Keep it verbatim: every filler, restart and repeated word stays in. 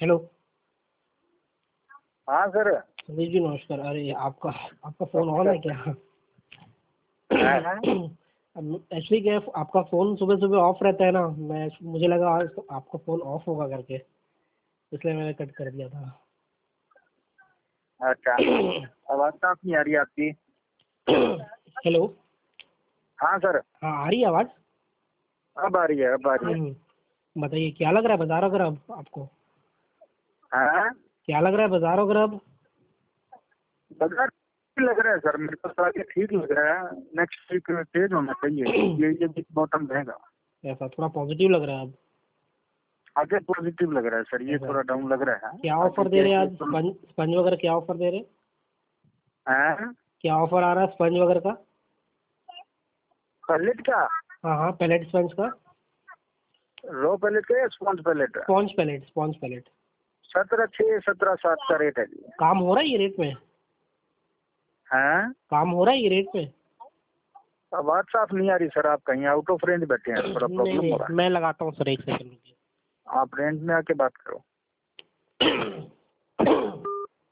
Hello. हाँ sir. Sandeep ji नमस्कार। अरे आपका आपका फ़ोन ऑन है क्या? एक्चुअली क्या है, आपका फ़ोन सुबह सुबह ऑफ रहता है ना, मैं मुझे लगा आज तो आपका फ़ोन ऑफ होगा करके, इसलिए मैंने कट कर दिया था। अच्छा, आवाज़ साफ नहीं आ रही आपकी। हेलो। हाँ सर। हाँ, आ रही है आवाज़? अब आ रही है, अब आ रही है। हम्म बताइए, क्या लग रहा है बाजार वगैरह अब आपको? हाँ, क्या लग रहा है बाजार वगैरह अब? बाजार ठीक लग रहा है सर, मेरे पास आगे ठीक लग रहा है। नेक्स्ट वीक तेज होना चाहिए, ये ये बिग बॉटम रहेगा। ऐसा थोड़ा पॉजिटिव लग रहा है अब? आगे पॉजिटिव लग रहा है सर, ये ऐसा थोड़ा डाउन लग रहा है। क्या आगे ऑफर दे क्या रहे हैं है आज? तो स्पंज स्पंज वगैरह क्या ऑफर दे रहे हैं? हाँ, क्या ऑफर आ रहा है स्पंज वगैरह का? पैलेट का, हाँ हाँ, पैलेट स्पंज का। रो पैलेट का या sponge palette? Sponge palette, sponge palette. सत्रह छः सत्रह सात का रेट है जी। काम हो रहा है ये रेट में? हाँ, काम हो रहा है ये रेट में? आवाज़ साफ नहीं आ रही सर, आप कहीं आउट ऑफ रेंज बैठे हैं, थोड़ा नहीं प्रॉब्लम हो नहीं, रहा मैं लगाता हूँ सर, एक सेकंड रुकिए। है। आप रेंज में आके बात करो।